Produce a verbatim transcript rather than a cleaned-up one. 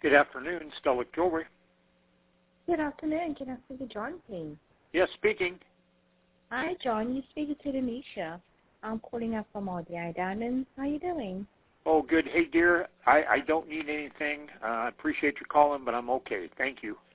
Good afternoon, Stella Jewelry. Good afternoon. Can I speak to John, please? Yes, speaking. Hi, John. You speaking to Denisha. I'm calling up from R D I Diamonds. How you doing? Oh, good. Hey, dear, I, I don't need anything. Uh, I appreciate you calling, but I'm okay. Thank you.